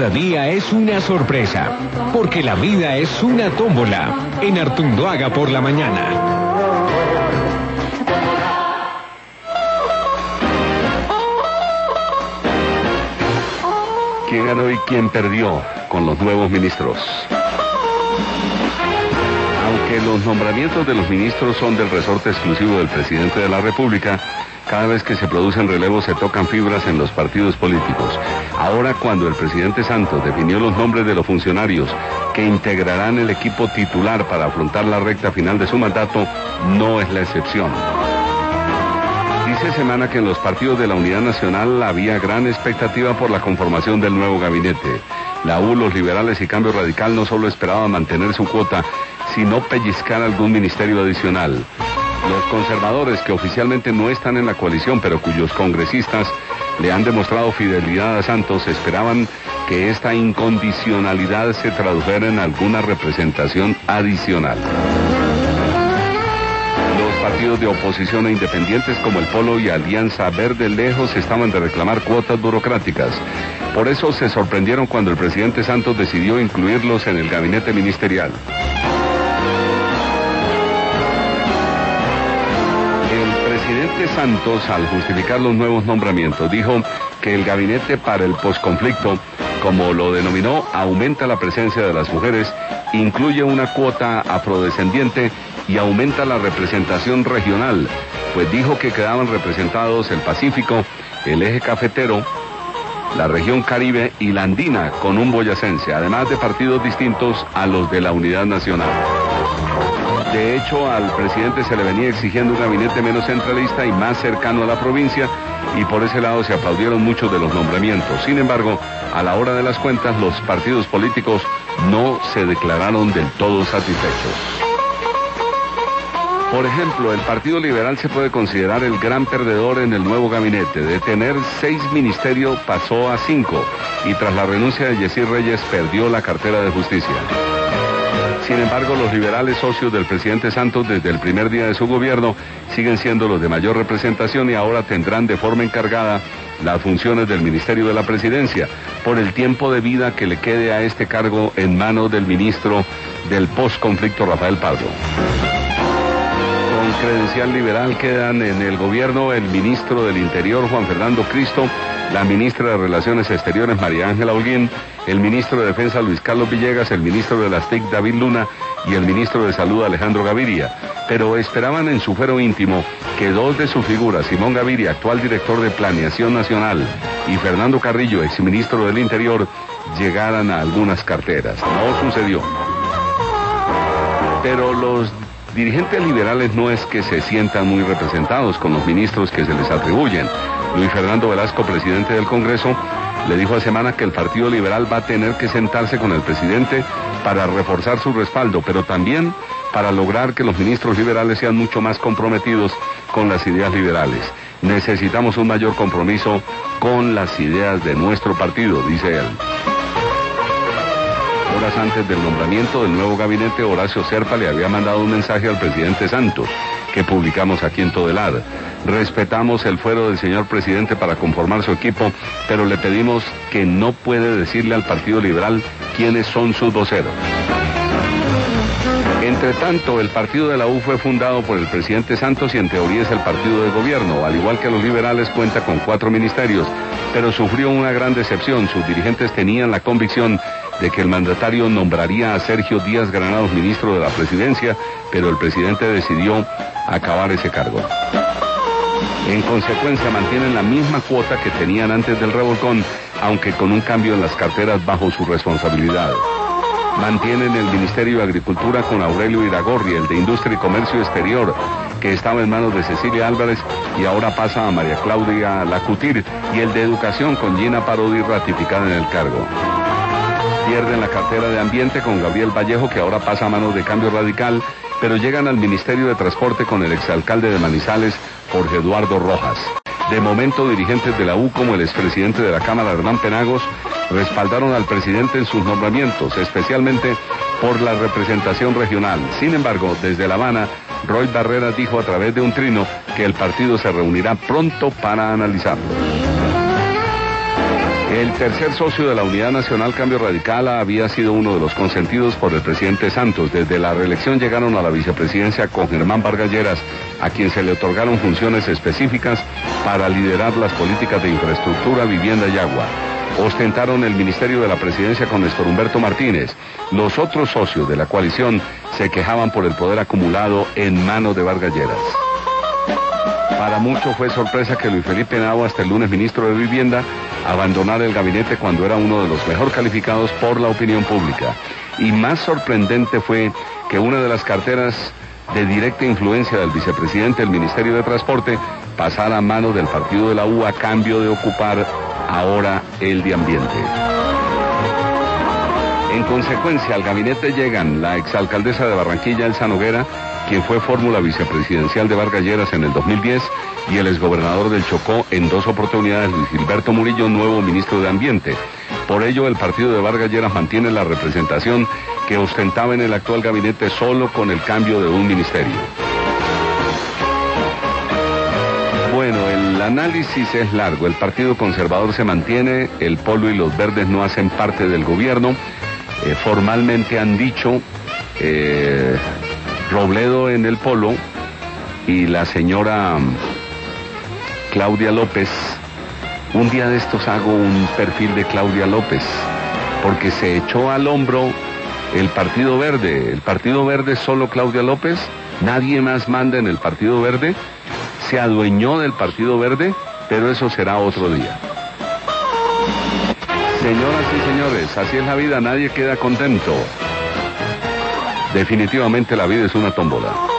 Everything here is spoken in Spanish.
Cada día es una sorpresa, porque la vida es una tómbola. En Artunduaga por la mañana. ¿Quién ganó y quién perdió con los nuevos ministros? Aunque los nombramientos de los ministros son del resorte exclusivo del presidente de la República, cada vez que se producen relevos se tocan fibras en los partidos políticos. Ahora, cuando el presidente Santos definió los nombres de los funcionarios que integrarán el equipo titular para afrontar la recta final de su mandato, no es la excepción. Dice Semana que en los partidos de la Unidad Nacional había gran expectativa por la conformación del nuevo gabinete. La U, los liberales y Cambio Radical no solo esperaban mantener su cuota, sino pellizcar algún ministerio adicional. Los conservadores, que oficialmente no están en la coalición, pero cuyos congresistas le han demostrado fidelidad a Santos, esperaban que esta incondicionalidad se tradujera en alguna representación adicional. Los partidos de oposición e independientes como el Polo y Alianza Verde lejos estaban de reclamar cuotas burocráticas. Por eso se sorprendieron cuando el presidente Santos decidió incluirlos en el gabinete ministerial. El presidente Santos, al justificar los nuevos nombramientos, dijo que el gabinete para el posconflicto, como lo denominó, aumenta la presencia de las mujeres, incluye una cuota afrodescendiente y aumenta la representación regional, pues dijo que quedaban representados el Pacífico, el eje cafetero, la región Caribe y la andina con un boyacense, además de partidos distintos a los de la Unidad Nacional. De hecho, al presidente se le venía exigiendo un gabinete menos centralista y más cercano a la provincia, y por ese lado se aplaudieron muchos de los nombramientos. Sin embargo, a la hora de las cuentas, los partidos políticos no se declararon del todo satisfechos. Por ejemplo, el Partido Liberal se puede considerar el gran perdedor en el nuevo gabinete. De tener 6 ministerios pasó a 5, y tras la renuncia de Yesir Reyes perdió la cartera de Justicia. Sin embargo, los liberales socios del presidente Santos desde el primer día de su gobierno siguen siendo los de mayor representación y ahora tendrán de forma encargada las funciones del Ministerio de la Presidencia por el tiempo de vida que le quede a este cargo en manos del ministro del posconflicto, Rafael Pardo. Con credencial liberal quedan en el gobierno el ministro del Interior, Juan Fernando Cristo, la ministra de Relaciones Exteriores, María Ángela Holguín, el ministro de Defensa, Luis Carlos Villegas, el ministro de las TIC, David Luna, y el ministro de Salud, Alejandro Gaviria. Pero esperaban en su fuero íntimo que 2 de sus figuras, Simón Gaviria, actual director de Planeación Nacional, y Fernando Carrillo, exministro del Interior, llegaran a algunas carteras. No sucedió. Pero los dirigentes liberales no es que se sientan muy representados con los ministros que se les atribuyen. Luis Fernando Velasco, presidente del Congreso, le dijo a Semana que el Partido Liberal va a tener que sentarse con el presidente para reforzar su respaldo, pero también para lograr que los ministros liberales sean mucho más comprometidos con las ideas liberales. Necesitamos un mayor compromiso con las ideas de nuestro partido, dice él. Horas antes del nombramiento del nuevo gabinete, Horacio Serpa le había mandado un mensaje al presidente Santos, que publicamos aquí en Todelar. Respetamos el fuero del señor presidente para conformar su equipo, pero le pedimos que no puede decirle al Partido Liberal quiénes son sus voceros. Entre tanto, el partido de la U fue fundado por el presidente Santos y en teoría es el partido de gobierno. Al igual que los liberales, cuenta con 4 ministerios, pero sufrió una gran decepción. Sus dirigentes tenían la convicción de que el mandatario nombraría a Sergio Díaz Granados ministro de la presidencia, pero el presidente decidió acabar ese cargo. En consecuencia, mantienen la misma cuota que tenían antes del revolcón, aunque con un cambio en las carteras bajo su responsabilidad. Mantienen el Ministerio de Agricultura con Aurelio Iragorri, el de Industria y Comercio Exterior, que estaba en manos de Cecilia Álvarez y ahora pasa a María Claudia Lacutir, y el de Educación con Gina Parodi ratificada en el cargo. Pierden la cartera de Ambiente con Gabriel Vallejo, que ahora pasa a manos de Cambio Radical, pero llegan al Ministerio de Transporte con el exalcalde de Manizales, Jorge Eduardo Rojas. De momento, dirigentes de la U como el expresidente de la Cámara, Hernán Penagos, respaldaron al presidente en sus nombramientos, especialmente por la representación regional. Sin embargo, desde La Habana, Roy Barreras dijo a través de un trino que el partido se reunirá pronto para analizarlo. El tercer socio de la Unidad Nacional Cambio Radical había sido uno de los consentidos por el presidente Santos. Desde la reelección llegaron a la vicepresidencia con Germán Vargas Lleras, a quien se le otorgaron funciones específicas para liderar las políticas de infraestructura, vivienda y agua. Ostentaron el ministerio de la presidencia con Néstor Humberto Martínez. Los otros socios de la coalición se quejaban por el poder acumulado en manos de Vargas Lleras. Para muchos fue sorpresa que Luis Felipe Henao, hasta el lunes ministro de Vivienda, abandonara el gabinete cuando era uno de los mejor calificados por la opinión pública. Y más sorprendente fue que una de las carteras de directa influencia del vicepresidente del Ministerio de Transporte pasara a manos del partido de la U a cambio de ocupar ahora el de Ambiente. En consecuencia, al gabinete llegan la exalcaldesa de Barranquilla, Elsa Noguera, quien fue fórmula vicepresidencial de Vargas Lleras en el 2010, y el exgobernador del Chocó en 2 oportunidades, Luis Gilberto Murillo, nuevo ministro de Ambiente. Por ello, el partido de Vargas Lleras mantiene la representación que ostentaba en el actual gabinete solo con el cambio de un ministerio. Bueno, el análisis es largo. El Partido Conservador se mantiene, el Polo y los Verdes no hacen parte del gobierno. Formalmente han dicho Robledo en el Polo y la señora Claudia López. Un día de estos hago un perfil de Claudia López, porque se echó al hombro el Partido Verde. El Partido Verde solo Claudia López, nadie más manda en el Partido Verde. Se adueñó del Partido Verde, pero eso será otro día. Señoras y señores, así es la vida, nadie queda contento. Definitivamente la vida es una tómbola.